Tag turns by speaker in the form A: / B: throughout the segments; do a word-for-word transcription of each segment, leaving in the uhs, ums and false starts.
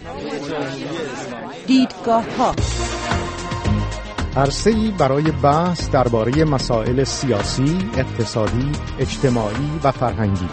A: دیدگاه‌ها،
B: عرصه‌ای برای بحث درباره مسائل سیاسی، اقتصادی، اجتماعی و فرهنگی.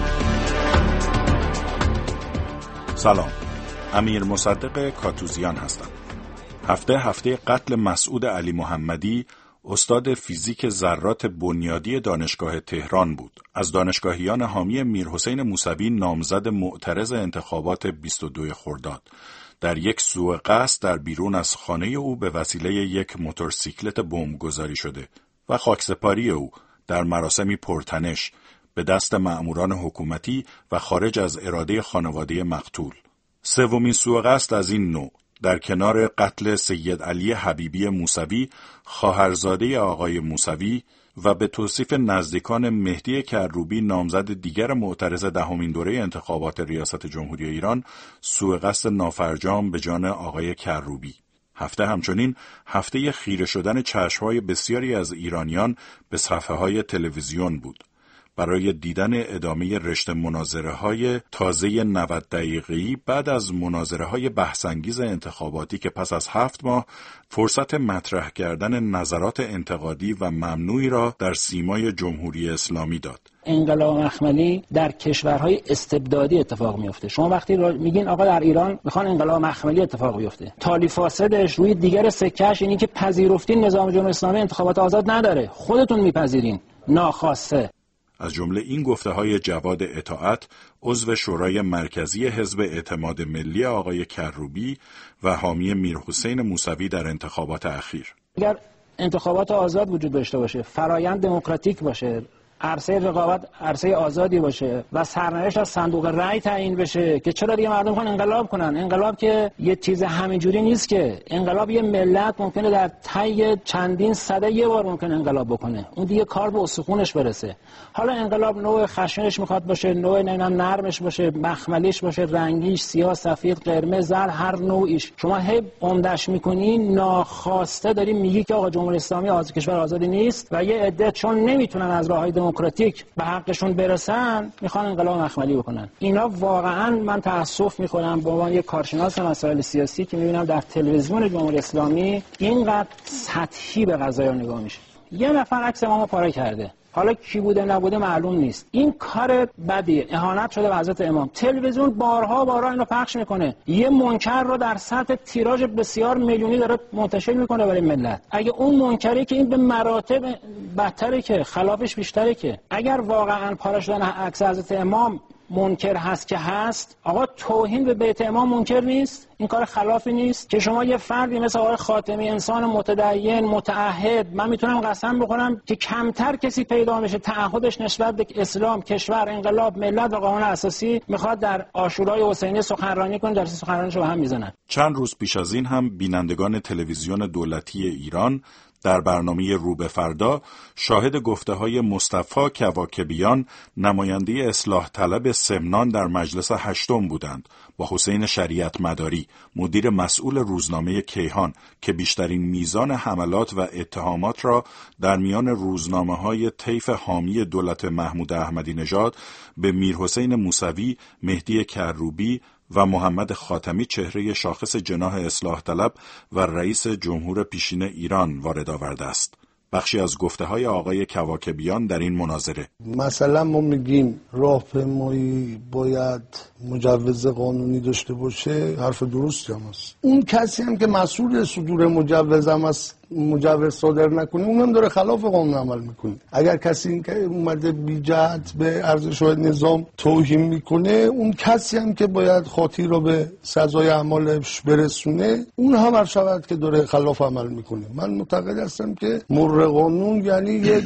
C: سلام، امیر مصدق کاتوزیان هستم. هفته هفته قتل مسعود علی محمدی، استاد فیزیک ذرات بنیادی دانشگاه تهران بود. از دانشگاهیان حامی میرحسین موسوی نامزد معترض انتخابات بیست و دوم خرداد در یک سوء قصد در بیرون از خانه او به وسیله یک موتورسیکلت بمبگذاری شده و خاکسپاری او در مراسمی پرتنش به دست مأموران حکومتی و خارج از اراده خانواده مقتول. سومین سوء قصد از این نوع در کنار قتل سید علی حبیبی موسوی، خواهرزاده آقای موسوی و به توصیف نزدیکان مهدی کروبی نامزد دیگر معترض دهمین دوره انتخابات ریاست جمهوری ایران، سوء قصد نافرجام به جان آقای کروبی. هفته همچنین هفته خیره شدن چشم‌های بسیاری از ایرانیان به صفحه‌های تلویزیون بود برای دیدن ادامه رشته مناظره‌های تازه نود دقیقه‌ای بعد از مناظره‌های بحث‌انگیز انتخاباتی که پس از هفت ماه فرصت مطرح کردن نظرات انتقادی و ممنوعی را در سیمای جمهوری اسلامی داد.
D: انقلاب مخملی در کشورهای استبدادی اتفاق میفته. شما وقتی میگین آقا در ایران میخوان انقلاب مخملی اتفاق بیفته، تالی فاسدش روی دیگر سکه‌اش اینی که پذیرفتین نظام جمهوری اسلامی انتخابات آزاد نداره، خودتون میپذیرین ناخواسته.
C: از جمله این گفته‌های جواد اطاعت، عضو شورای مرکزی حزب اعتماد ملی آقای کروبی و حامی میرحسین موسوی در انتخابات اخیر.
D: اگر انتخابات آزاد وجود داشته باشه، فرایند دموکراتیک باشه، عرصه رقابت عرصه آزادی باشه و سرنوشت از صندوق رای تعیین بشه که چرا دیگه مردم خواهن انقلاب کنن؟ انقلاب که یه چیز همینجوری نیست که. انقلاب یه ملت ممکنه در طی چندین سده یه بار ممکنه انقلاب بکنه، اون دیگه کار به استخونش برسه. حالا انقلاب نوع خشنش میخواد باشه، نوع نمیدونم نرمش باشه، مخملیش باشه، رنگیش، سیاه، سفید، قرمز، زرد، هر نوعیش، شما هی عمدش میکنی، ناخواسته داری میگی که آقا جمهوری اسلامی آزاد کشور آزادی نیست و یه عده چون نمیتونن از راههای دموکراتیک به حقشون برسن میخوان انقلاب مخملی بکنن. اینا واقعا من تأسف میخورم به عنوان یک کارشناس مسائل سیاسی که میبینم در تلویزیون جمهوری اسلامی اینقدر سطحی به قضایا نگاه میشه. یه نفر عکس امامو پاره کرده، حالا کی بوده نبوده معلوم نیست، این کار بدیه، اهانت شده به حضرت امام. تلویزیون بارها بارها اینو پخش میکنه، یه منکر رو در سطح تیراژ بسیار میلیونی داره منتشر میکنه برای ملت. اگه اون منکری که این به مراتب بدتره، که خلافش بیشتره، که اگر واقعا پاره شدن عکس حضرت امام منکر هست که هست، آقا توهین به بیت امام منکر نیست؟ این کار خلافی نیست که شما یه فردی مثل آقای خاتمی، انسان متدین متعهد، من میتونم قسم بخورم که کمتر کسی پیدا میشه تعهدش نسبت به اسلام، کشور، انقلاب، ملت و قانون اساسی میخواد در عاشورای حسینی سخنرانی کنه، جلسه سخنرانیشو به هم میزنن.
C: چند روز پیش از این هم بینندگان تلویزیون دولتی ایران در برنامه رو به فردا شاهد گفته‌های مصطفی کواکبیان، نماینده اصلاح طلب سمنان در مجلس هشتم بودند، با حسین شریعت مداری، مدیر مسئول روزنامه کیهان، که بیشترین میزان حملات و اتهامات را در میان روزنامه‌های طیف حامی دولت محمود احمدی نژاد به میرحسین موسوی، مهدی کروبی و محمد خاتمی، چهره شاخص جناح اصلاح طلب و رئیس جمهور پیشین ایران، وارد آورده است. بخشی از گفته‌های آقای کواکبیان در این مناظره:
E: مثلا ما میگیم راهپیمایی باید مجوز قانونی داشته باشه، حرف درستی هم هست. اون کسی هم که مسئول صدور مجوز هم است، مجوز صادر نکنه، اونم داره خلاف قانون عمل میکنه. اگر کسی این که اومده بی جهت به ارزش‌های نظام توهین میکنه، اون کسی هم که باید خاطی رو به سزای اعمالش برسونه، اون هم هر شود که داره خلاف عمل میکنه. من معتقد هستم که مر قانون یعنی یک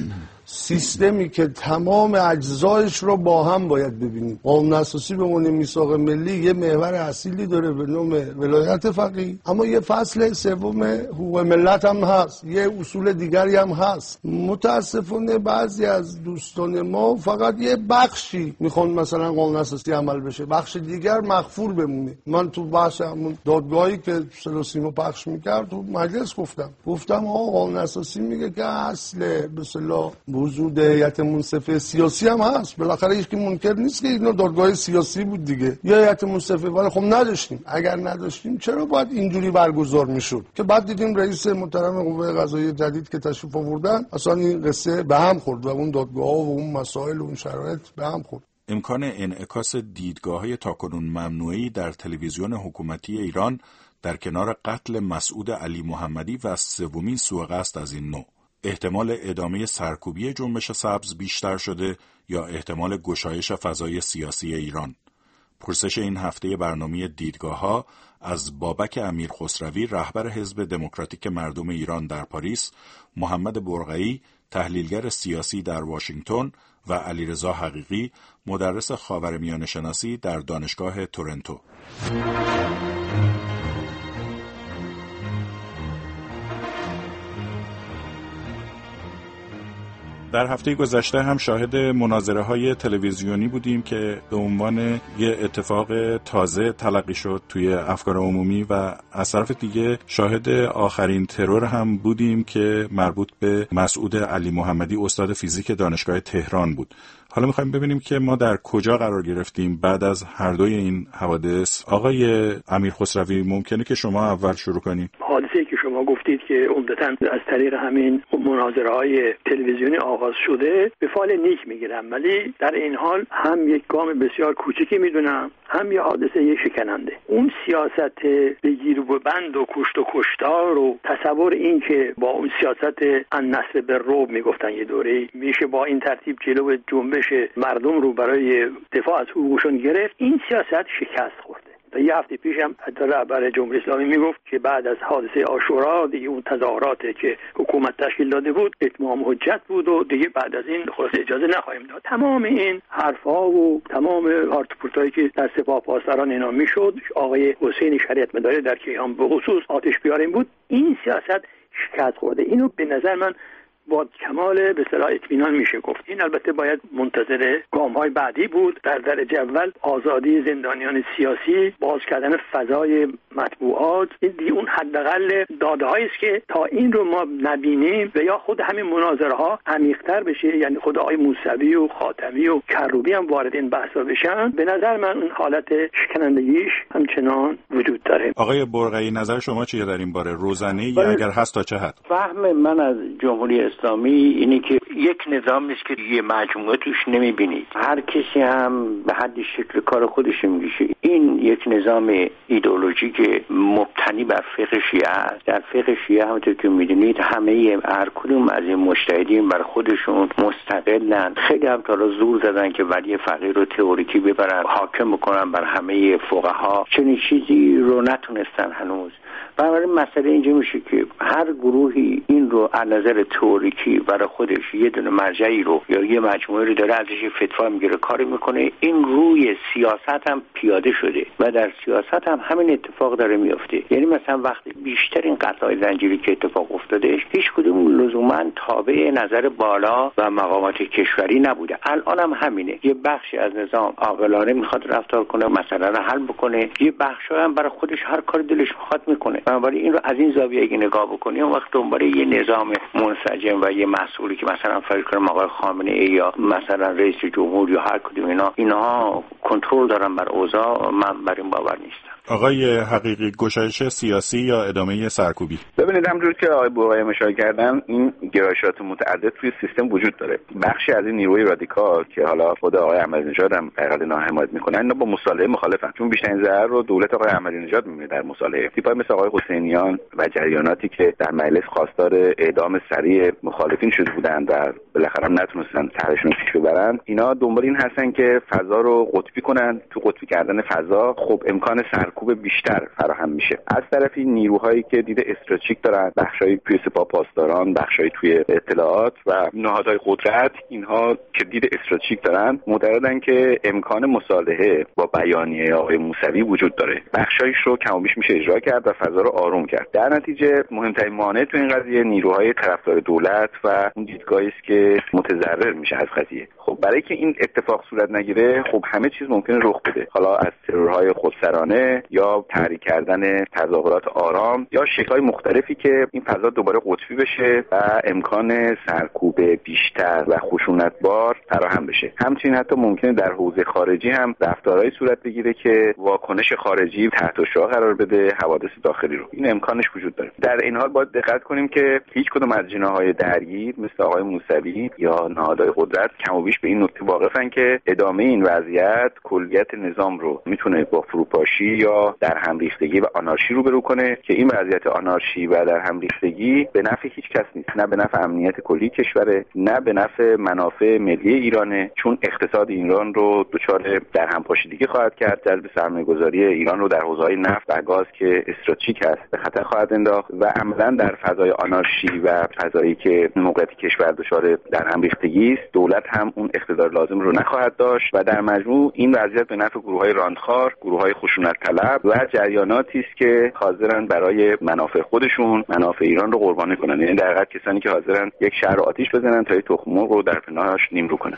E: سیستمی که تمام اجزایش رو با هم باید ببینیم. قانون اساسی به عنوان میثاق ملی یه محور اصیلی داره به نام ولایت فقیه، اما یه فصل سوم حقوق ملت هم هست، یه اصول دیگری هم هست. متاسفانه بعضی از دوستان ما فقط یه بخشی میخوان مثلا قانون اساسی عمل بشه، بخش دیگر مغفور بمونه. من تو بحث همون دادگاهی که سلاسیمو پخش میکرد تو مجلس گفتم گفتم آقا قانون اساسی میگه که اصل به اصطلاح وجود هیئت منصفه سیاسی هم هست، بالاخره هیچ کی منکر نیست که اینا دادگاه سیاسی بود دیگه، یا هیئت منصفه، ولی خب نداشتیم. اگر نداشتیم چرا باید اینجوری برگزار میشد؟ که بعد دیدیم رئیس محترم قوه قضاییه جدید که تشریف آوردن اصلا این قصه به هم خورد و اون دادگاه و اون مسائل و اون شرایط به هم خورد.
C: امکان انعکاس دیدگاه‌های تاکنون ممنوعی در تلویزیون حکومتی ایران در کنار قتل مسعود علی محمدی و سومین سوء قصد از این نوع، احتمال ادامه سرکوبی جنبش سبز بیشتر شده یا احتمال گشایش فضای سیاسی ایران؟ پرسش این هفته برنامه دیدگاه‌ها از بابک امیرخسروی، رهبر حزب دموکراتیک مردم ایران در پاریس، محمد برقعی، تحلیلگر سیاسی در واشنگتن و علیرضا حقیقی، مدرس خاورمیانه شناسی در دانشگاه تورنتو. در هفته گذشته هم شاهد مناظره های تلویزیونی بودیم که به عنوان یه اتفاق تازه تلقی شد توی افکار عمومی و از طرف دیگه شاهد آخرین ترور هم بودیم که مربوط به مسعود علی محمدی، استاد فیزیک دانشگاه تهران بود. حالا میخوایم ببینیم که ما در کجا قرار گرفتیم بعد از هر دوی این حوادث. آقای امیرخسروی، ممکنه که شما اول شروع کنید؟
F: حادثه‌ای که شما گفتید که عمدتاً از طریق همین مناظره‌های تلویزیونی آغاز شده به فال نیک میگیرم، ولی در این حال هم یک گام بسیار کوچکی میدونم، هم یه حادثه شکننده. اون سیاست بگیر و بند و کشت و کشتار و تصور این که با اون سیاست النصر بالرعب میگفتن یه دوره میشه با این ترتیب جلو جنبش مردم رو برای دفاع از حقوقشون گرفت، این سیاست شکست خورده. تا یه هفته پیش هم حتی رهبر جمهوری اسلامی میگفت که بعد از حادثه عاشورا دیگه اون تظاهراتی که حکومت تشکیل داده بود اتمام حجت بود و دیگه بعد از این خلاص اجازه نخواهیم داد. تمام این حرفا و تمام هارت پورتایی که در سپاه پاسداران اینا میشد، آقای حسین شریعت مداری در کیهان به خصوص آتش بیارین بود، این سیاست شکست خورده. اینو به نظر من با کمال به اصطلاح اطمینان میشه گفت. این البته باید منتظر گام‌های بعدی بود. در درجه اول آزادی زندانیان سیاسی، باز کردن فضای مطبوعات، این دیگه اون حداقل داده‌هایی است که تا این رو ما نبینیم و یا خود همین مناظره‌ها عمیق‌تر بشه، یعنی خود آقای موسوی و خاتمی و کروبی هم وارد این بحثا بشن، به نظر من اون حالت شکنندگیش همچنان وجود داره.
C: آقای برقعی، نظر شما چیه در این باره؟ روزانه یا اگر هست تا چه حد؟
G: فهم من از جمهوری اسلامی اینه که یک نظام نیست که یه مجموعه توش نمیبینید، هر کسی هم به حد شکل کار خودش میگیشه. این یک نظام ایدئولوژیک مبتنی بر فقه شیعه است. در فقه شیعه همونطور که میدونید همه هر کدوم از این مجتهدین بر خودشون مستقلن. خیلی هم تا زور زدن که ولی فقیه رو تئوریکی ببرن حاکم بکنن بر همه فقها، چنین چیزی رو نتونستن هنوز. بنابراین مسئله اینجا میشه که هر گروهی این رو از نظر تئوریکی برای خودش یه دونه مرجعی رو یا یه مجموعه رو داره ازش فتوا میگیره کاری میکنه، این روی سیاست هم پیاده شده و در سیاست هم همین اتفاق داره میفته. یعنی مثلا وقتی بیشتر این قتل‌های زنجیری که اتفاق افتاده هیچ کدوم لزوما تابع نظر بالا و مقامات کشوری نبوده. الان هم همینه، یه بخشی از نظام عاقلانه میخواد رفتار کنه، مسئله رو حل بکنه، یه بخشی هم برای خودش هر کاری دلش میخواد میکنه. بنابراین این رو از این زاویه اگه نگاه بکنیم اون وقت دنبال یه نظام منسجم و یه مسئولی که مثلا فرض کنیم آقای خامنه ای یا مثلا رئیس جمهور یا هر کدوم اینا اینها کنترل دارن بر اوضاع، من بر این باور نیستم.
C: آقای حقیقی، گشایش سیاسی یا ادامه سرکوبی؟
H: ببینید همونجوری که آقای برقعی اشاره کردن این گرایشات متعدد توی سیستم وجود داره. بخشی از این نیروی رادیکال که حالا خود آقای احمدی نژاد هم حقیقتا اینا حمایت میکنن، اینا با مصالحه مخالفن، چون بیشترین ضرر رو دولت آقای احمدی نژاد میبینه در مصالحه. تیپای مثل آقای حسینیان و جریاناتی که در مجلس خواستار اعدام سریع مخالفین شده بودند و بالاخره نتونستن طرحشون پیش ببرن، اینا دنبال این هستن که فضا رو قطبی کنن. تو قطبی کردن فضا خب امکان سرکوب بیشتر فراهم میشه. از طرفی نیروهایی که دید استراتژیک دارن، بخشای توی سپاه پاسداران، بخشای توی اطلاعات و نهادهای قدرت، اینها که دید استراتژیک دارن معتقدن که امکان مصالحه با بیانیه آقای موسوی وجود داره. بخشایش رو کم و بیش میشه اجرا کرد و فضا رو آروم کرد. در نتیجه مهمترین مانع تو این قضیه نیروهای طرفدار دولت و اون دیدگاهی است که متضرر میشه از قضیه. خب برای که این اتفاق صورت نگیره خب همه چیز ممکنه رخ بده، حالا از ترورهای خودسرانه یا تحریک کردن تظاهرات آرام یا شکل‌های مختلفی هدفی که این فضا دوباره قطبی بشه و امکان سرکوب بیشتر و خشونتبار فراهم بشه. همچنین حتی ممکنه در حوزه خارجی هم رفتارهایی صورت بگیره که واکنش خارجی تحت شعاع قرار بده حوادث داخلی رو. این امکانش وجود داره. در این حال باید دقت کنیم که هیچ کدوم از جناح‌های درگیر مثل آقای موسوی یا نهادهای قدرت کم و بیش به این نکته واقفن که ادامه این وضعیت کلیت نظام رو میتونه با فروپاشی یا در هم ریختگی و آنارشی روبرو کنه که این وضعیت آنارشی و در هم ریختگی به نفع هیچ کس نیست. نه به نفع امنیت کلی کشوره، نه به نفع منافع ملی ایرانه، چون اقتصاد ایران رو دچار در هم پاشیدگی خواهد کرد، جلب سرمایه‌گذاری ایران رو در حوزه‌های نفت و گاز که استراتژیک است به خطر خواهد انداخت و عملاً در فضای آنارشی و فضایی که موقعیت کشور دچار در هم ریختگی است، دولت هم اون اقتدار لازم رو نخواهد داشت و در مجموع این وضعیت به نفع گروه‌های راندخوار، گروه‌های خشونت طلب و جریاناتی است که حاضرن برای منافع خودشون منافع ایران رو قربانی کنن. یعنی در حقیقت کسانی که حاضرن یک شهر رو آتش بزنن تا یک تخم مرغ رو در پناهش نیمرو کنن.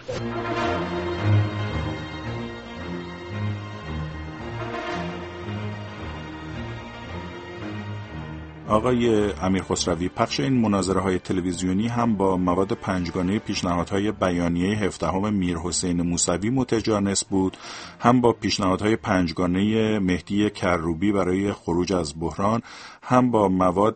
C: آقای امیرخسروی، پخش این مناظره‌های تلویزیونی هم با مواد پنجگانه پیشنهادهای بیانیه هفدهم میرحسین موسوی متجانس بود، هم با پیشنهادهای پنجگانه مهدی کروبی برای خروج از بحران، هم با مواد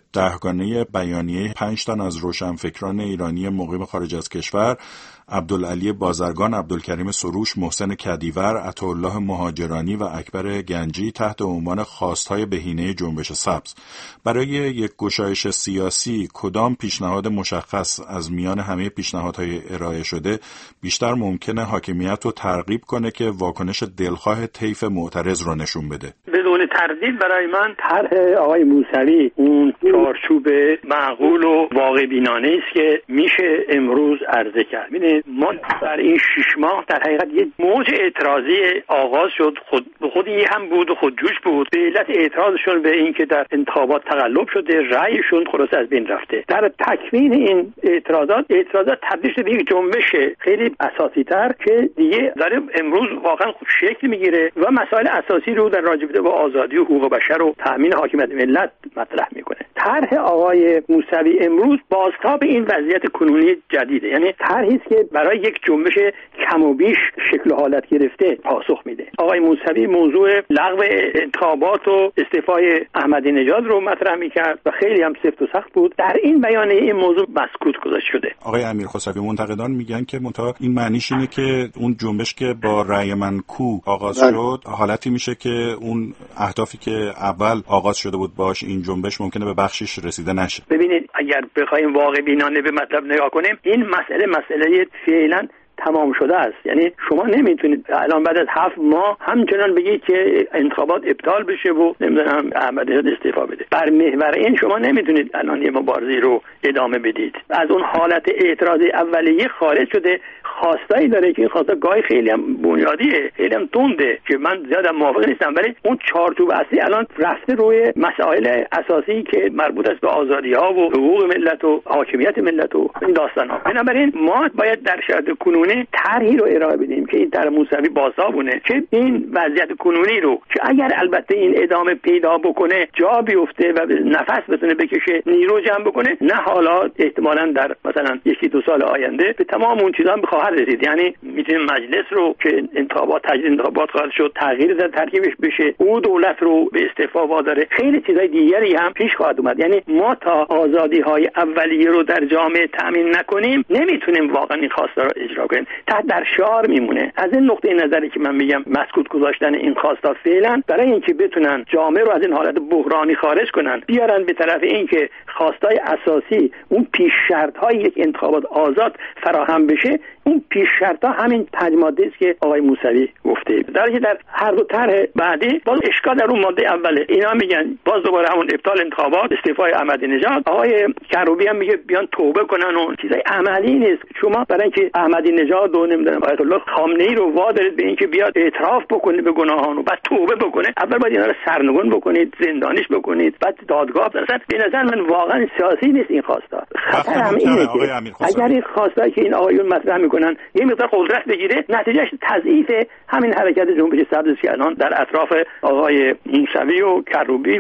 C: دهگانه بیانیه پنج تن از روشنفکران ایرانی مقیم خارج از کشور، عبدالعلی بازرگان، عبدالکریم سروش، محسن کدیور، عطاالله مهاجرانی و اکبر گنجی تحت عنوان خواستهای بهینه جنبش سبز. برای یک گشایش سیاسی کدام پیشنهاد مشخص از میان همه پیشنهادهای ارائه شده بیشتر ممکنه حاکمیت رو ترغیب کنه که واکنش دلخواه طیف معترض رو نشون بده؟
F: بدون تردید برای من طرح آقای موسوی اون چارچوب معقول و واقع بینانه است که میشه امروز عرضه کرد. ما در این شش ماه در حقیقت یک موج اعتراضی آغاز شد، خود به خودی هم بود و خودجوش بود به علت اعتراضشون به این که در انتخابات تقلب شده، رأیشون خلاص از بین رفته. در تکوین این اعتراضات اعتراضات تبدیل شده به یک جنبش خیلی اساسی تر که دیگه داره امروز واقعا شکل میگیره و مسائل اساسی رو در رابطه با آزادی و حقوق بشر و تامین حاکمیت ملت مطرح میکنه. طرح آقای موسوی امروز بازتاب این وضعیت کنونی جدیده، یعنی طرحی است که برای یک جنبش کم و بیش شکل و حالت گرفته پاسخ میده. آقای موسوی موضوع لغو انتخابات و استعفای احمدی نژاد رو مطرح میکرد و خیلی هم سفت و سخت بود. در این بیانیه این موضوع مسکوت گذاشته شده.
C: آقای امیرخسروی، منتقدان میگن که منتها این معنیش اینه که اون جنبش که با رأی من کو آغاز بله. شد حالتی میشه که اون اهدافی که اول آغاز شده بود باش این جنبش ممکنه به بخشش رسیده نشه.
F: ببینید اگر بخوایم واقع بینانه به مطلب نگاه کنیم این مسئله مسئله فعلا تمام شده است. یعنی شما نمیتونید الان بعد از هفت ماه همچنان بگید که انتخابات ابطال بشه و نمیدونم احمدی نژاد استعفا بده. بر محور این شما نمیتونید الان یه مبارزه رو ادامه بدید. از اون حالت اعتراضی اولیه خارج شده، خواستایی داره که این خواستا گاهی خیلی هم بنیادیه، خیلی هم تنده که من زیاد موافق نیستم، ولی اون چارچوب اصلی الان رفته روی مسائل اساسی که مربوط است به آزادی‌ها و حقوق ملت و حاکمیت ملت و این داستان‌ها. بنابراین ما باید در شرایط کنونی طرحی رو ارائه بدیم که این طرح موسوی بازتابونه که این وضعیت کنونی رو که اگر البته این ادامه پیدا بکنه جا بیفته و نفس بتونه بکشه، نیرو جمع بکنه، نه حالا احتمالاً در مثلا یکی دو سال آینده به تمام اون چیزا بخواهد رسید. یعنی میتونیم مجلس رو که انتخابات تجدید انتخابات خواهد شد تغییر در ترکیبش بشه، او دولت رو به استعفا واداره، خیلی چیزای دیگری هم پیش خواهد اومد. یعنی ما تا آزادی‌های اولیه رو در جامعه تامین نکنیم نمیتونیم واقعا این خواسته رو اجرا کنیم. تا در شعار میمونه. از این نقطه نظری که من میگم مسکوت گذاشتن این خواستا فعلا برای اینکه بتونن جامعه رو از این حالت بحرانی خارج کنن، بیارن به طرف اینکه خواستای اساسی اون پیش شرط‌های یک انتخابات آزاد فراهم بشه، اون پیش شرط‌ها همین پنج ماده است که آقای موسوی گفته. در حالی که در هر دو طرح بعدی باز اشکال در اون ماده اوله. اینا میگن باز دوباره همون ابطال انتخابات، استعفای احمدی نژاد. آقای کروبی هم میگه بیان توبه کنن و چیزای عملی نیست. شما برای اینکه احمدی نژاد و نمیدونم آیت الله خامنه‌ای رو وادارید به اینکه بیاد اعتراف بکنه به گناهان و بعد توبه بکنه، اول باید اینا رو سرنگون بکنید، زندانیش بکنید، بعد دادگاه بزنید. به نظر من واقعا سیاسی نیست این خواستا. خطر هم اینه که اگر این خواستا که این آقایون مطرح میکنن یه مقدار قدرت بگیره، نتیجهش تضعیف همین حرکت جنبش سبز که الان در اطراف آقای موسوی و کروبی و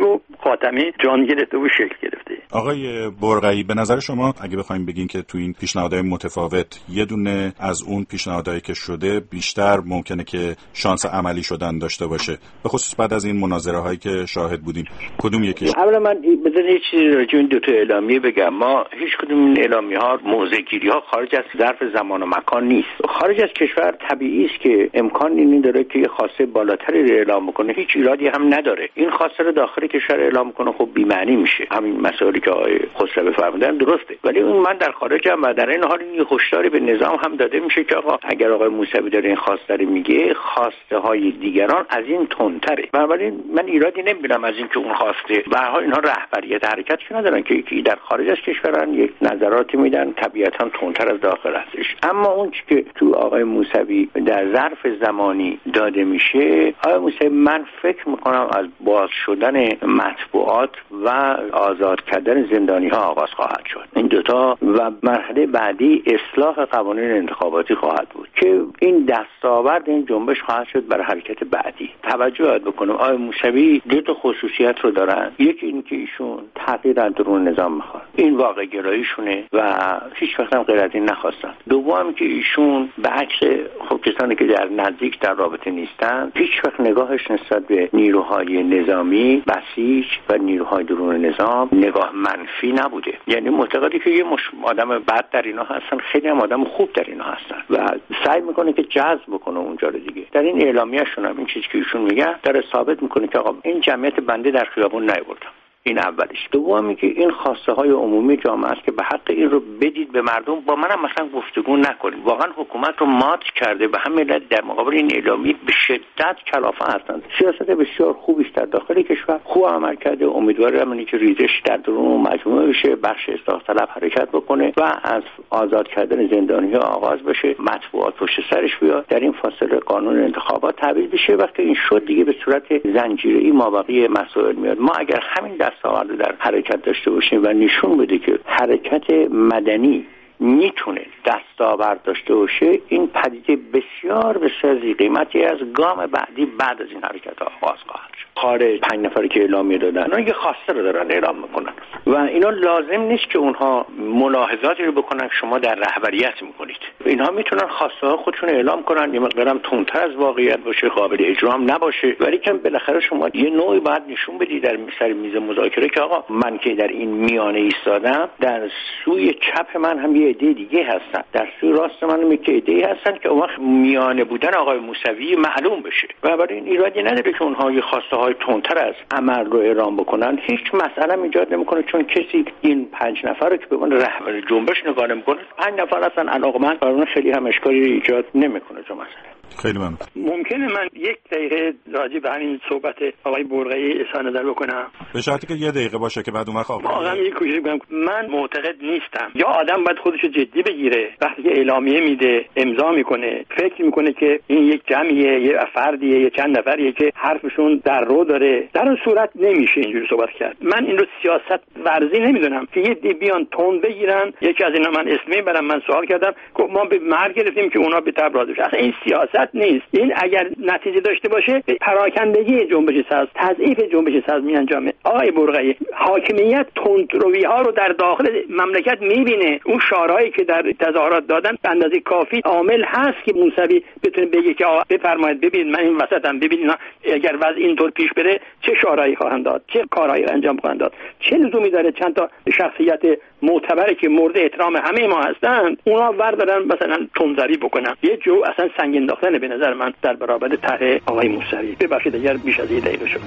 F: خاتمی جان گرفته و شکل گرفته.
C: آقای برقعی، به نظر شما اگه بخوایم بگین که تو این پیشنهادهای متفاوت یه دونه از اون پیشنهادهایی که شده بیشتر ممکنه که شانس عملی شدن داشته باشه، به خصوص بعد از این مناظره هایی که شاهد بودیم، کدوم یکیش؟
G: اولا من بذارید یه چیزی راجع به این دو تا اعلامیه بگم. ما هیچ کدوم این اعلامیه ها موضع‌گیری ها خارج از ظرف زمان و مکان نیست. خارج از کشور طبیعی است که امکان این داره که خواسته بالاتری رو اعلام بکنه، هیچ ایرادی هم نداره. این خواسته رو داخل کشور اعلام کنه خب بی معنی میشه. همین مسائلی که آقای خسروی فرمودن درسته، ولی اون من در خارجم و در این حال این هشداری به نظام هم داده میشه که آقا اگر آقای موسوی داره این خواسته رو میگه، خواسته های دیگران از این تندتره. بنابراین من ایرادی نمیبینم از این که اون خواسته و ها اینها رهبریت حرکت که ندارن که یکی در خارج از کشورن یک نظراتی میدن طبیعتا تندتر از داخل هستش. اما اون چیزی که تو آقای موسوی در ظرف زمانی داده میشه، آقای موسوی من فکر میکنم از باز شدن مطبوعات و آزاد کردن زندانی ها آغاز خواهد شد. این دوتا و مرحله بعدی اصلاح قوانین انتخاباتی خواهد بود که این دستاورد این جنبش خواهد شد برای حرکت بعدی. توجه باید بکنم آقای موسوی دو تا خصوصیت رو دارن. یکی این که ایشون تغییر درون نظام میخواد، این واقع گراییشونه و هیچ وقت هم غیر از این نخواستن. دوم که ایشون به عکس خب کسانی که در نزدیک در رابطه نیستن، هیچ وقت نگاهش نسبت به نیروهای نظامی بسیج و نیروهای درون نظام نگاه منفی نبوده. یعنی معتقدی که یه مش... آدم بد در اینا هستن، خیلی هم آدم خوب در اینا هستن و سعی میکنه که جذب بکنه اونجا رو دیگه. در این اعلامیه‌شون هم این چیزی که ایشون میگه داره ثابت میکنه که آقا این جمعیت بنده در خیابون نیاوردم. این اولیش. دومی که این خواسته های عمومی جامعه است که به حق این رو بدید به مردم، با منم مثلا گفتگو نکنید. واقعا حکومت رو مات کرده به همین علت در مقابل این اعلامیه به شدت کلافه هستند. سیاست بسیار خوبی در داخل کشور خوب عمل کرده. امیدوارم اینی که ریزش در درون مجموعه بشه، بخش اصلاح طلب حرکت بکنه و از آزاد کردن زندانی‌ها آغاز بشه، مطبوعات پشت سرش بیاد، در این فاصله قانون انتخابات تعدیل بشه. وقتی این شد دیگه به صورت زنجیره‌ای مابقی مسائل میاد. ما اگر همین دستاورد در حرکت داشته باشیم و نشون بده که حرکت مدنی میتونه دستاورد داشته باشه، این پدیده بسیار بسیار ذی‌قیمتی از گام بعدی بعد از این حرکت آغاز خواهد شد. خارج پنج نفری که اعلامیه دادن اونا یه خواسته رو دارن اعلام میکنن و اینا لازم نیست که اونها ملاحظاتی رو بکنن شما در رهبریت میکنید. اینها میتونن خواسته ها خودشون اعلام کنن، یه مقدارم تندتر از واقعیت باشه، قابل اجرا هم نباشه، ولی که بالاخره شما یه نوعی باید نشون بدید در سر میز مذاکره که آقا من که در این میانه ایستادم، در سوی چپ من هم یه عده دیگه هستن، در سوی راست من هم یه عده هستن که اون وقت میانه بودن آقای موسوی معلوم بشه. و برای این ایرادی نداره که اونها یه خواسته های تندتر از عمل رو اعلام بکنن. هیچ مسئله ایجاد نمیکنه، چون کسی این پنج نفر رو که به عنوان رهبر جنبش نگاه نمیکنه، پنج نفر هستن علاقمند، برای اون خیلی هم اشکالی ایجاد نمیکنه تو مسئله.
C: خیلی ممنون.
F: ممکنه من یک دقیقه راجع به همین صحبت آقای برقعی اظهار نظر بکنم؟
C: به شرطی که یه دقیقه باشه که بعد اون وقت آقا
F: واقعا یه کوشش کنم. من معتقد نیستم یا آدم باید خودش رو جدی بگیره، وقتی که اعلامیه میده امضا میکنه فکر میکنه که این یک جمعیه، یه فردیه، یه چند نفریه که حرفشون در رو داره، در اون صورت نمیشه اینجوری صحبت کرد. من این رو سیاست ورزی نمیدونم که یه دی بیان تون بگیرن. یکی از اینا من اسمی برام من سوال کردم که ما به مرگ گرفتیم که اونا به تبر راضی بشن. اصلا این سیاست نیست. این اگر نتیجه داشته باشه پراکندگی جنبش سبز، تضعیف جنبش سبز میانجامه. آقای برقعی حاکمیت تندروی ها رو در داخل مملکت میبینه. اون شعارهایی که در تظاهرات دادن به اندازه کافی عامل هست که موسوی بتونه بگه که آقا بفرمایید ببین من این وسطم، ببین اگر وضع اینطور پیش بره چه شعارهایی خواهند داد، چه کارهایی انجام خواهند داد. چه لزومی داره چند تا شخصیت معتبری که مورد احترام همه ما هستند اونا وردارن مثلا تندروی بکنن؟ یه جو اصلا سنگ انداختن به نظر من در برابر طرح آقای موسوی. ببخشید اگر بیش از این دقیقه شد.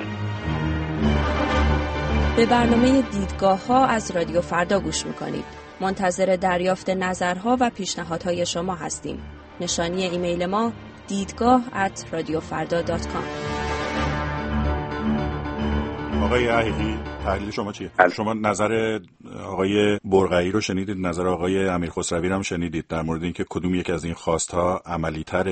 I: به برنامه دیدگاه ها از رادیو فردا گوش میکنید. منتظر دریافت نظرها و پیشنهادهای شما هستیم. نشانی ایمیل ما دیدگاه ات رادیو فردا دات کام.
C: آقای حقیقی تحلیل شما چیه؟ شما نظر آقای برقعی رو شنیدید، نظر آقای امیر خسروی رو هم شنیدید در مورد اینکه کدوم یک از این خواست‌ها عملی‌تره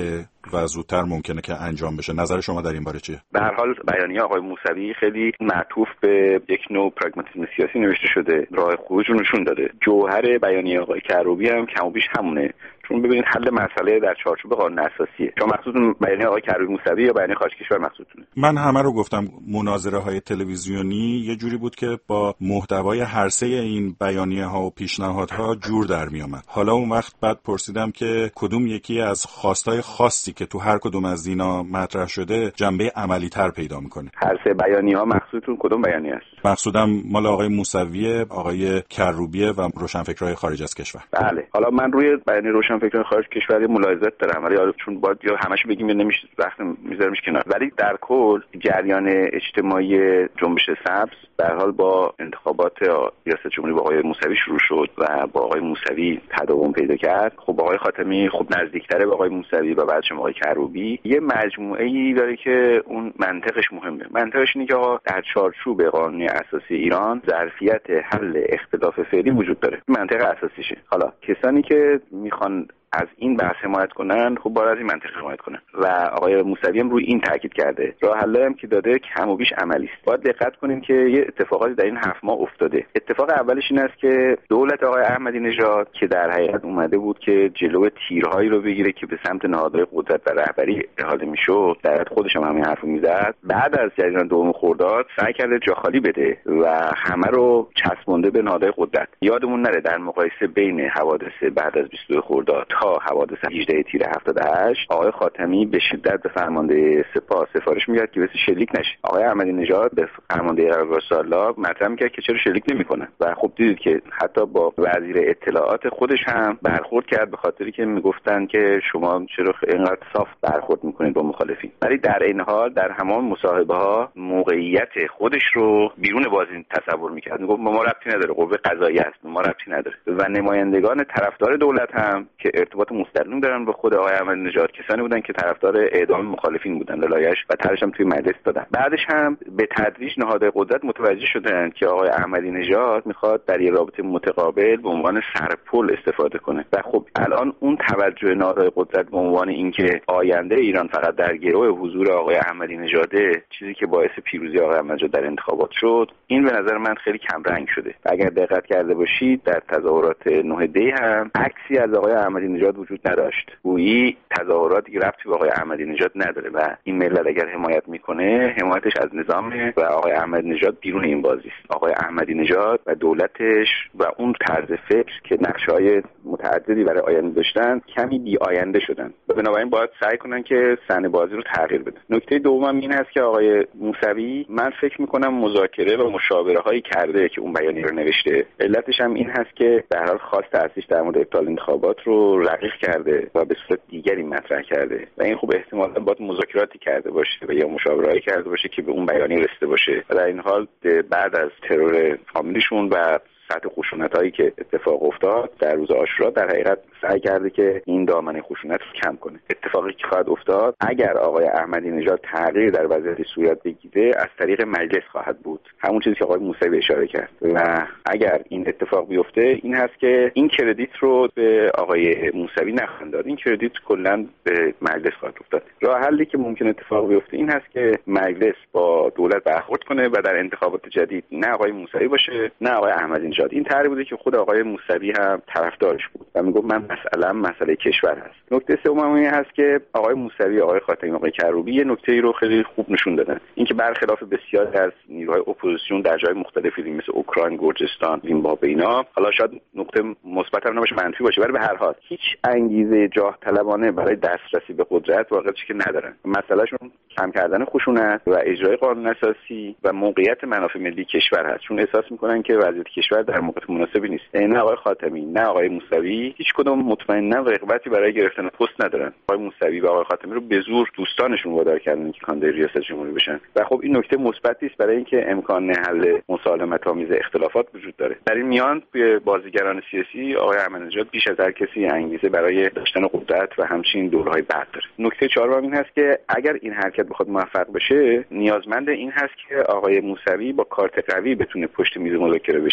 C: و زودتر ممکنه که انجام بشه. نظر شما در این باره چیه؟
H: به هر حال بیانیه آقای موسوی خیلی معطوف به یک نوع پراگماتیسم سیاسی نوشته شده، راه خروج رو نشون داده. جوهر بیانیه آقای کروبی هم کم و بیش همونه، چون ببینید حل مسئله در چارچوب قانون اساسیه. شما مقصودتون بیانیه آقای کروبی موسوی یا بیانیه خارج کشور مقصودتونه؟
C: من همه رو گفتم. مناظره های تلویزیونی یه جوری بود که با محتوای هر سه این بیانیه ها و پیشنهادها جور در می آمد. حالا اون وقت بعد پرسیدم که کدوم یکی از خواستای خاصی که تو هر کدوم از اینا مطرح شده جنبه عملی تر پیدا میکنه.
H: هر سه بیانیه ها مقصودتون کدوم بیانیه است؟
C: مقصودم مال آقای موسوی، آقای کروبی و روشنفکرای خارج از کشور.
H: بله. حالا من روی بیانیه روشنفکران خارج کشور ملاحظات دارم، ولی چون باید یا همش بگیم یا نمیشه، وقت میذارمش کنار. ولی در کل جریان اجتماعی جنبش سبز در حال با انتخابات ریاست جمهوری با آقای موسوی شروع شد و با آقای موسوی تداوم پیدا کرد. خب آقای خاتمی خب نزدیکتره به آقای موسوی و بعدش آقای کروبی. یه مجموعه‌ای داره که اون منطقش مهمه. منطقش اینه که آقا در چارچوب قانون اساسی ایران ظرفیت حل اختلاف فعلی وجود داره. منطق اساسیشه. حالا کسانی که میخوان از این بحث حمایت کنن خب باید از این منطق حمایت کنن و آقای موسوی هم روی این تاکید کرده. راه حل هم که داده کم و بیش عملی است. باید دقت کنیم که یه اتفاقاتی در این هفت ماه افتاده. اتفاق اولش این است که دولت آقای احمدی نژاد که در حقیقت اومده بود که جلو تیرهایی رو بگیره که به سمت نهادهای قدرت و رهبری احاله میشد، در حقیقت خودش هم همین حرفو میزد. بعد از جریان دوم خرداد سعی کرده جا خالی بده و همه رو چسبونده به نهادهای قدرت. یادمون نره در مقایسه بین حوادث بعد از بیست و دو خرداد تا حوادث هجده تیر هفتاد و هشت آقای خاتمی به شدت به فرمانده سپاه سفارش می‌کرد که بس شلیک نشه. آقای احمدی نژاد به فرمانده قرارگاه سالار مطرح می‌کرد که چرا شلیک نمی‌کنه و خب دیدید که حتی با وزیر اطلاعات خودش هم برخورد کرد، به خاطری که میگفتن که شما چرا اینقدر صاف برخورد می‌کنید با مخالفین. ولی در این حال در همان مصاحبه‌ها موقعیت خودش رو بیرون بازی تصور می‌کرد. میگفت ما ربطی نداره، قوه قضاییه است، ما ربطی نداره. و نمایندگان طرفدار دولت هم که ارتباط مستقیم دارن با خود آقای احمدی نژاد کسانی بودن که طرفدار اعدام مخالفین بودن لایحه‌اش و طرحش هم توی مجلس دادن. بعدش هم به تدریج نهادهای قدرت متوجه شدن که آقای احمدی نژاد میخواد در یه رابطه متقابل به عنوان سرپل استفاده کنه و خب الان اون توجه نهادهای قدرت به عنوان اینکه آینده ایران فقط در گرو حضور آقای احمدی نژاده، چیزی که باعث پیروزی آقای احمدی نژاد در انتخابات شد، این به نظر من خیلی کم رنگ شده. اگر دقت کرده باشید در تظاهرات نه دی هم عکسی از آقای احمدی نژاد وجود نداشت. گویی تظاهراتی که ربطی به آقای احمدی نژاد نداره و این ملت اگر حمایت میکنه حمایتش از نظامه و آقای احمدی نژاد بیرون این بازی است. آقای احمدی نژاد و دولتش و اون طرز فکر که نقشه‌های متعددی برای آینده داشتن کمی بی آینده شدن و بنابراین باید سعی کنن که صحنه بازی رو تغییر بدن. نکته دوم این هست که آقای موسوی من فکر میکنم مذاکره و مشاوره هایی کرده که اون بیانیه رو نوشته. علتش هم این هست که در حال خواست اصلیش در مورد ابطال انتخابات رو رقیق کرده و به صورت دیگری مطرح کرده و این خوب احتمالاً باید مذاکراتی کرده باشه و یا مشاورهایی کرده باشه که به اون بیانیه رسیده باشه. و در این حال بعد از ترور فامیلیشون و سطح خشونت‌هایی که اتفاق افتاد در روز عاشورا در حقیقت سعی کرده که این دامنه خشونت رو کم کنه. اتفاقی که خواهد افتاد اگر آقای احمدی نژاد تغییر در وضعیت صورت بگیره از طریق مجلس خواهد بود، همون چیزی که آقای موسوی اشاره کرد. و اگر این اتفاق بیفته این هست که این کردیت رو به آقای موسوی نخواهند داد، این کردیت کلا به مجلس خواهد افتاد. راه حلی که ممکن اتفاق بیفته این هست که مجلس با دولت برخورد کنه و در انتخابات جدید نه آقای موسوی باشه نه آقای احمدی نژاد. این طرحی بوده که خود آقای موسوی هم طرفدارش بود و میگفت من مسئله مسئله کشور هست. نکته سوم این هست که آقای موسوی، آقای خاتمی، آقای کروبی یه نکته‌ای رو خیلی خوب نشون دادن، اینکه برخلاف بسیاری از نیروهای اپوزیسیون در جای مختلفی مثل اوکراین، گرجستان، زیمبابوه اینا، حالا شاید نکته مثبت هم نباشه منفی باشه، ولی به هر حال هیچ انگیزه جاه طلبانه برای دسترسی به قدرت واقعا که ندارن. مسئلهشون کم کردن خشونت و اجرای قانون اساسی و موقعیت منافع ملی کشور هست، چون احساس میکنن که وضعیت کشور در موقعیت مناسبی نیست. نه آقای خاتمی نه آقای موسوی هیچ کدوم مطمئنا رغبتی برای گرفتن پست ندارن. آقای موسوی و آقای خاتمی رو به زور دوستانشون وادار کردن که کاندید ریاست جمهوری بشن و خب این نکته مثبتی است برای اینکه امکان حل مسالمت آمیز اختلافات وجود داره. در این میان توی بازیگران سیاسی آقای احمدی نژاد بیش از هر کسی انگیزه برای داشتن قدرت و همچنین دورهای بعد داره. نکته چهارم این هست که اگر این حرکت بخواد موفق بشه نیازمند این هست که آقای موسوی با کارت قوی بتونه پشت میز مذاکره بشینه.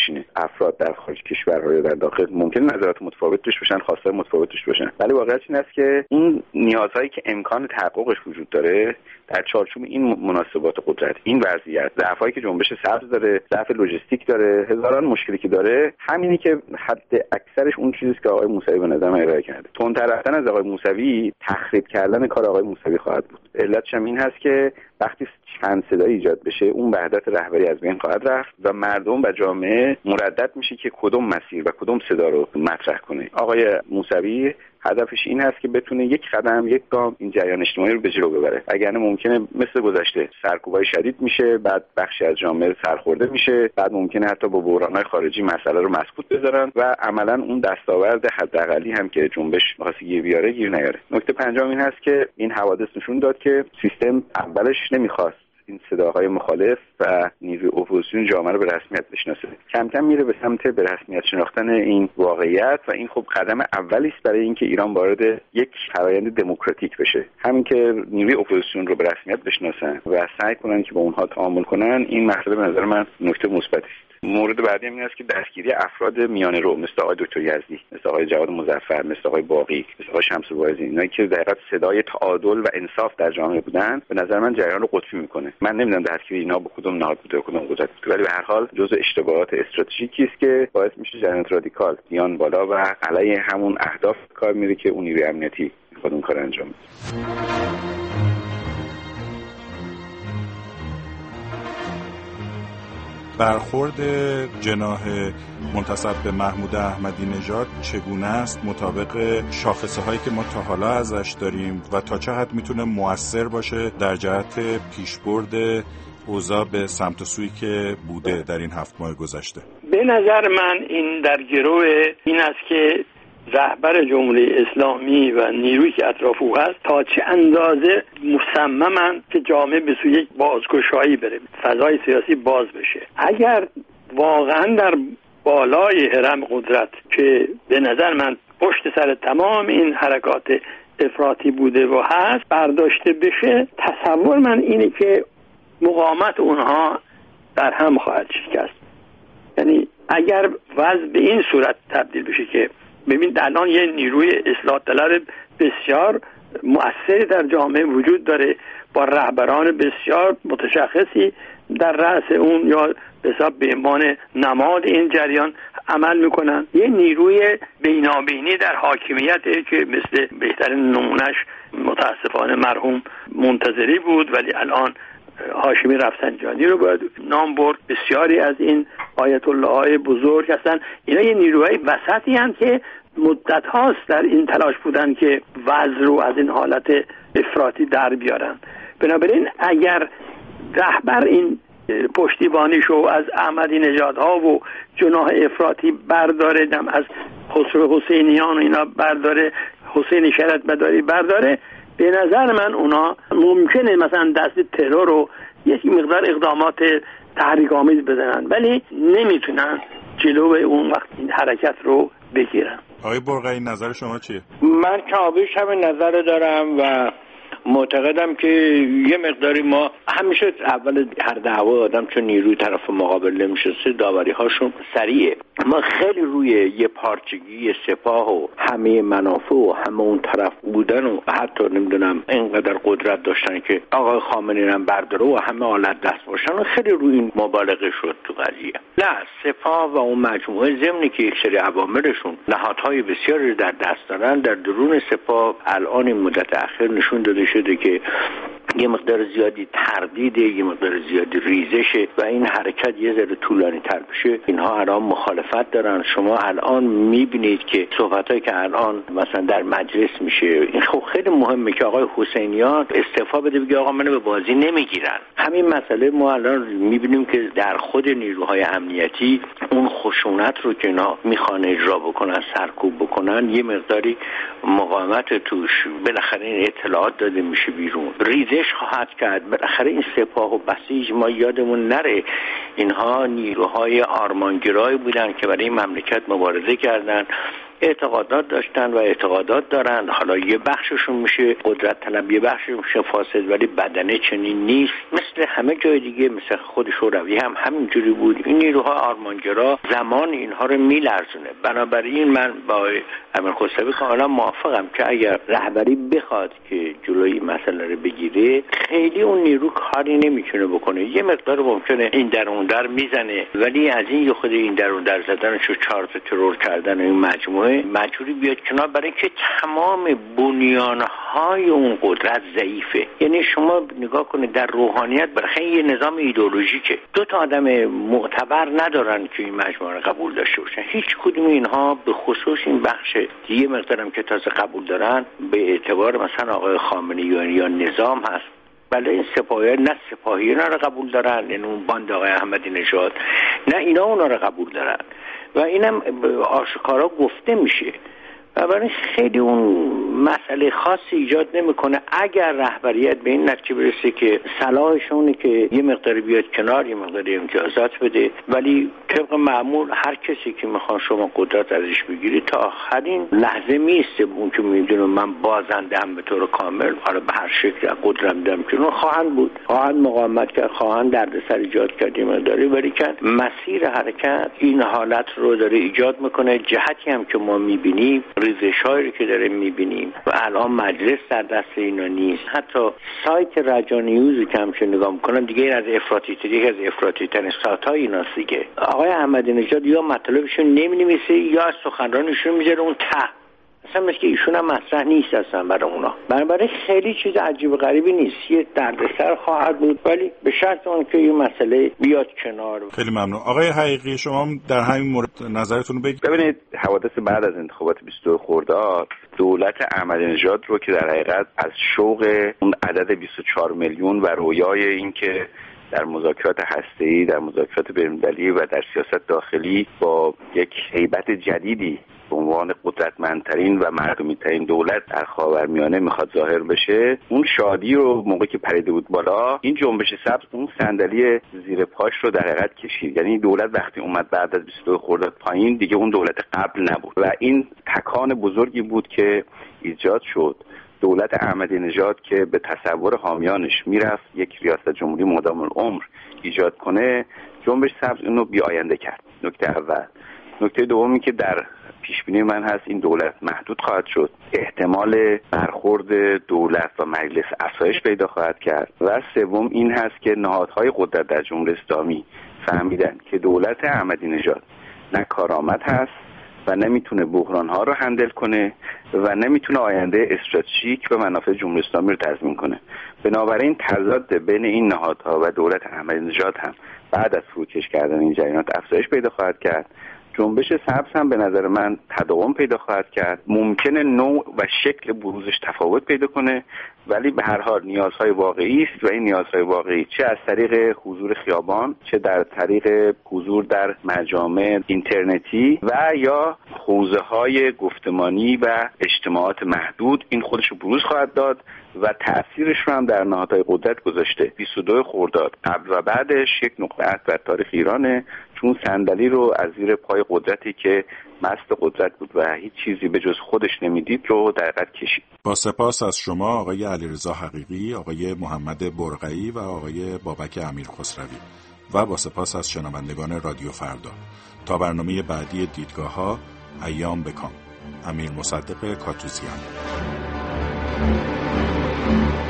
H: افراد در خارج کشورها یا در داخل ممکنه نظرات متفاوت داشته باشن، خواستای متفاوت داشته باشن، ولی واقعیت این است که این نیازهایی که امکان تحققش وجود داره در چارچوب این مناسبات قدرت، این وضعیت، ضعفایی که جنبش سبز داره، ضعف لوجستیک داره، هزاران مشکلی که داره، همینی که حد اکثرش اون چیزی که آقای موسوی به نظر من ارائه کرده. تندتر رفتن از آقای موسوی تخریب کردن کار آقای موسوی خواهد بود. علتش هم این هست که وقتی چند صدایی ایجاد بشه اون وحدت رهبری از بین خواهد رفت و مردم و جامعه مردد میشه که کدوم مسیر و کدوم صدا رو مطرح کنه. آقای موسوی هدفش این هست که بتونه یک قدم یک گام این جریان اجتماعی رو به جلو ببره، اگرنه ممکنه مثل گذشته سرکوبای شدید میشه، بعد بخشی از جامعه سرخورده میشه، بعد ممکنه حتی با بحران‌های خارجی مسئله رو مسکوت بذارن و عملاً اون دستاورد حداقلی هم که جنبش می‌خواسته گیر بیاره گیر نیاره. نکته پنجم این هست که این حوادث نشون داد که سیستم اولش نمیخواست این صداهای مخالف و نیروی اپوزیسیون جامعه رو به رسمیت بشناسه. کم کم میره به سمت به رسمیت شناختن این واقعیت و این خب قدم اولی است برای اینکه ایران وارد یک فرآیند دموکراتیک بشه. همین که نیروی اپوزیسیون رو به رسمیت بشناسن و سعی کنن که با اونها تعامل کنن، این مسئله به نظر من نکته مثبتی است. مورد بعدی این است که دستگیری افراد میانه رو مثل آقای دکتر یزدی، مثل آقای جواد مظفر، مثل آقای باقی، مثل آقای شمس الواعظی، اینایی که در حقیقت صدای تعادل و انصاف در جامعه بودن، به نظر من جریان رو قطبی میکنه. من نمیدونم دستگیری اینا با کدوم نهاد بوده و کدوم قدرت بوده، ولی به هر حال جزء اشتباهات استراتژیکی است که باعث میشه جریان رادیکال بیان بالا و علیه همون اهداف کار میره که اون نیروی امنیتی خود اون کار انجام میده.
C: برخورد جناح منتسب به محمود احمدی نژاد چگونه است مطابق شاخصه هایی که ما تا حالا ازش داریم و تا چه حد میتونه مؤثر باشه در جهت پیشبرد اوضاع به سمت و سویی که بوده در این هفت ماه گذشته؟
F: به نظر من این در گروه این است که رهبر جمهوری اسلامی و نیرویی که اطراف او هست تا چه اندازه مصممن که جامعه به سوی یک بازگشایی بره، فضای سیاسی باز بشه. اگر واقعا در بالای هرم قدرت که به نظر من پشت سر تمام این حرکات افراطی بوده و هست برداشته بشه، تصور من اینه که مقاومت اونها در هم خواهد شکست. یعنی اگر وضع به این صورت تبدیل بشه که ببین الان یه نیروی اصلاح طلب بسیار مؤثری در جامعه وجود داره با رهبران بسیار متشخصی در رأس اون یا حساب به عنوان نماد این جریان عمل میکنن. یه نیروی بینابینی در حاکمیت که مثل بهترین نمونش متاسفانه مرحوم منتظری بود، ولی الان هاشمی رفسنجانی رو باید نام برد. بسیاری از این آیت الله های بزرگ هستن. اینا یه نیروهای وسطی هستند که مدت هاست در این تلاش بودن که وضع رو از این حالت افراطی در بیارن. بنابراین اگر رهبر این پشتیبانیشو از احمدی نژادها و جناح افراطی برداره، دم از خسرو حسینیان و اینا برداره، حسین شرط مداری برداره، به نظر من اونا ممکنه مثلا دست ترور رو یک مقدار اقدامات تحریک‌آمیز بزنن، ولی نمیتونن جلو اون وقت این حرکت رو بگیرن.
C: آقای برقعی نظر شما چیه؟
G: من کابیش هم نظر دارم و معتقدم که یه مقداری ما همیشه اول هر دعوا آدم چون نیروی طرف مقابل نمیشسته داوری هاشون سریعه. ما خیلی روی یه پارچگی سپاه و همه منافع و همه اون طرف بودن و حتی نمیدونم اینقدر قدرت داشتن که آقای خامنه‌ای هم برداره و همه آلت دست باشن و خیلی روی این مبالغه شد تو قضیه. نه، سپاه و اون مجموعه ضمن که یک سری عواملشون نهادهای بسیاری در دست دارن، در درون سپاه الان این مدت اخیر نشون داده شده که یه مقدار زیادی تردیده، یه مقدار زیادی ریزشه و این حرکت یه ذره طولانی تر بشه. اینها الان مخالفت دارن. شما الان میبینید که صحبتایی که الان مثلا در مجلس میشه، این خب خیلی مهمه که آقای حسینیان استعفا بده، بگه آقا منو به بازی نمیگیرن. همین مسئله ما الان میبینیم که در خود نیروهای امنیتی اون خشونت رو که اینا میخوان اجرا بکنن، سرکوب بکنن، یه مقداری مقاومت توش، بالاخره این اطلاعات داده میشه بیرون، ریزش خواهد کرد. بالاخره این سپاه و بسیج ما یادمون نره اینها نیروهای آرمانگرایی بودن که برای این مملکت مبارزه کردن. اعتقادات داشتن و اعتقادات دارن. حالا یه بخششون میشه قدرت طلب، یه بخششون میشه فاسد، ولی بدنه چنین نیست. مثل همه جای دیگه، مثل خود شوروی هم همینجوری بود. این نیروها آرمانگرا زمان اینها رو میلرزونه. بنابراین من با امیر خسروی کاملا موافقم که اگر رهبری بخواد که جلوی مسئله رو بگیره، خیلی اون نیرو کاری نمیتونه بکنه. یه مقدار ممکنه این در اون در میزنه، ولی از این یه خود این در اون در زدنش و چهار تا ترور کردن این مجموعه مجبوری بیاد کنار، برای اینکه تمام بنیانهای اون قدرت ضعیفه. یعنی شما نگاه کنید در روحانیت برای یه نظام ایدئولوژیکه دو تا آدم معتبر ندارن که این مجموعه رو قبول داشته باشن. هیچ کدوم اینها به خصوص این بخش یه مقدارم که تازه قبول دارن به اعتبار مثلا آقای خامنه‌ای یا نظام هست. بله این سپاهی نه سپاهی اینا رو قبول دارن، یعنی اون باند آقای احمدی نژاد، نه اینا اونا رو قبول دارن و اینم آشکارا گفته میشه. و برای خیلی اون مسئله خاصی ایجاد نمیکنه اگر رهبریت به این نتیجه برسه که صلاحشونه که یه مقداری بیاد کنار، یه مقداری امتیازات بده، ولی طبق معمول هر کسی که میخوان شما قدرت ازش بگیرید تا آخرین لحظه میسته. اون که میدونه من بازنده هم به طور کامل، حالا به هر شکل قدرت میدم که اون خواهند بود، خواهند مقاومت کرد، خواهند دردسر ایجاد کرد، یه مقداری، ولی که مسیر حرکت این حالت رو داره ایجاد میکنه. جهتی هم که ما میبینیم، ریزش‌هایی که داره می‌بینیم و الان مجلس در دست اینا نیست. حتی سایت رجا نیوز که همش نگاه می‌کنم دیگه از افراطی تری از افراطی ترین سایت‌های ایناست دیگه. آقای احمدی نژاد یا مطالبشون نمی‌نویسه یا سخنرانیشون میذاره اون ته، اصلا مثل که ایشون هم مطرح نیست اصلا برای اونا. بنابراین خیلی چیز عجیب و غریبی نیست. یه دردسر خواهد بود، ولی به شرط اون که این مسئله بیاد کنار.
C: خیلی ممنون. آقای حقیقی شما در همین مورد نظرتون رو بگید.
H: ببینید حوادث بعد از انتخابات بیست و دو خرداد دولت احمدی نژاد رو که در حقیقت از شوق اون عدد بیست و چهار میلیون و رویای این که در مذاکرات هسته‌ای، در مذاکرات بین‌المللی و در سیاست داخلی با یک هیبت جدیدی به عنوان قدرتمندترین و مردمی‌ترین دولت در خاورمیانه میخواد ظاهر بشه، اون شادی رو موقعی که پریده بود بالا، این جنبش سبز اون صندلی زیر پاش رو در حقیقت کشید. یعنی دولت وقتی اومد بعد از بیست و دو خرداد پایین، دیگه اون دولت قبل نبود و این تکان بزرگی بود که ایجاد شد. دولت احمدی نژاد که به تصور حامیانش میرفت یک ریاست جمهوری مدام العمر ایجاد کنه، جنبش سبز اینو بی آینده کرد. نکته اول. نکته دومی که در پیش بینی من هست، این دولت محدود خواهد شد، احتمال برخورد دولت و مجلس افزایش پیدا خواهد کرد و سوم این هست که نهادهای قدرت در جمهوری اسلامی فهمیدن که دولت احمدی نژاد نه کارآمد هست و نمیتونه بحران‌ها رو هندل کنه و نمیتونه آینده استراتژیک و منافع جمهوری اسلامی رو تضمین کنه. بنابراین تضاد بین این نهادها و دولت احمدی نژاد هم بعد از فروکش کردن این جریانات افزایش پیدا خواهد کرد. جنبش سبز هم به نظر من تداوم پیدا خواهد کرد. ممکنه نوع و شکل بروزش تفاوت پیدا کنه، ولی به هر حال نیازهای واقعی است و این نیازهای واقعی چه از طریق حضور خیابان، چه در طریق حضور در مجامع اینترنتی و یا حوزه‌های گفتمانی و اجتماعات محدود، این خودش رو بروز خواهد داد و تأثیرش رو هم در نهادهای قدرت گذاشته. بیست و دو خرداد قبل و بعدش یک نقطه عطف بر تاریخ ایرانه، چون صندلی رو از زیر پای قدرتی که مست قدرت بود و هیچ چیزی به جز خودش نمیدید رو در حقیقت کشید.
C: با سپاس از شما آقای علیرضا حقیقی، آقای محمد برقعی و آقای بابک امیر خسروی و با سپاس از شنوندگان رادیو فردا. تا برنامه بعدی دیدگاه‌ها، ایام بکام. امیر مصدق کاتوزیان.